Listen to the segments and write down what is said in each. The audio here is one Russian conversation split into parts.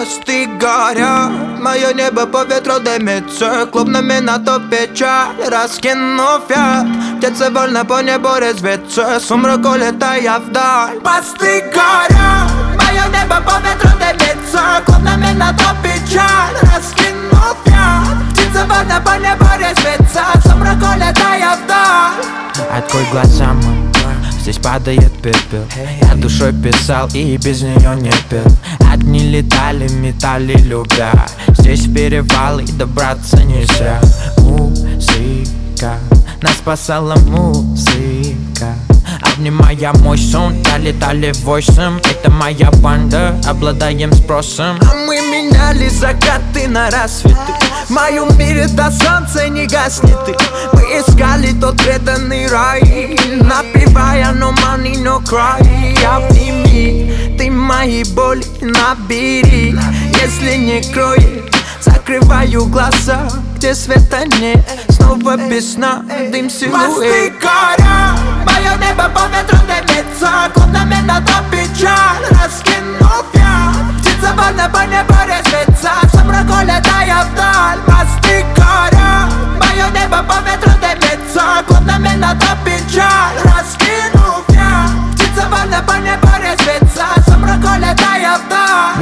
Мосты горят, мое небо по ветру дымится. Клубными на то печаль, раскинув я. Птицы вольно по небу резвятся, сумрак улетая вдаль. Мосты горят, мое небо по ветру дымится. Клубными на то печаль, раскинув я. Птицы вольно по небу резвятся, сумрак улетая вдаль. Открой глаза, мой, здесь падает пепел. Я душой писал и без нее не пел. Одни летали, метали, любя. Здесь перевалы, добраться нельзя. Музыка, нас спасала музыка. Обнимая мой сон, долетали в 8. Это моя банда, обладаем спросом. А мы меняли закаты на рассветы. В моем мире до солнца не гаснет ты. Мы искали тот преданный рай, напевая no money, no cry. Обними, ты мои боли набери. Если не кроет, закрываю глаза, где света нет. Снова без сна, дым силуэт. Мосты горят, мое небо по ветру дымится. Клубными на то печаль, раскинув я. Птица вольно по небу резвится, сумрак улетая вдаль. Мосты горят, мое небо по ветру дымится. Клубными на то печаль, раскинув я. Птица вольно по небу резвится, сумрак улетая вдаль.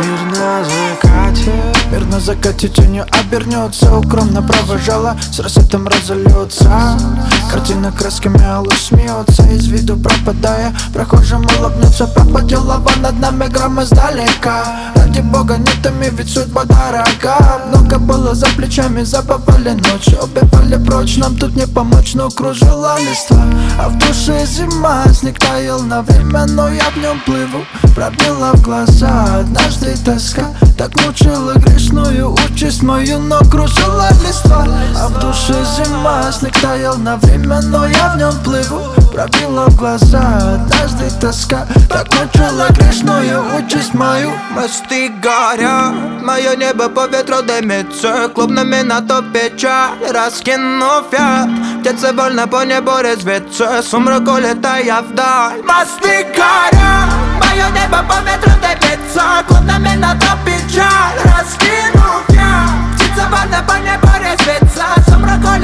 Мир на закате тенью обернется. Укромно провожала, с рассветом разольется. Картина красками алых смеется, из виду пропадая. Прохожим улыбнется, пропадет лава над нами грамм издалека. Ради бога, не томи, ведь судьба дорога. Много было за плечами, забывали ночи, убивали прочь, нам тут не помочь, но кружила листва. А в душе зима, снег таял на время, но я в нем плыву. Пробила в глаза однажды тоска, так мучила грешную участь мою, но кружила листва. А в душе зима, снег таял на время, но я в нем плыву. Пробила в глаза однажды тоска, так мучила грешную участь мою. Мосты горят, мое небо по ветру дымится. Клубными на то печаль, раскинув я. Птицы вольно по небу резвятся, сумрак улетая вдаль. Мосты горят, мое небо по ветру дымится. Клубными на то печаль, раскинув я. Птицы вольно по небу резвятся, сумрак улетая вдаль.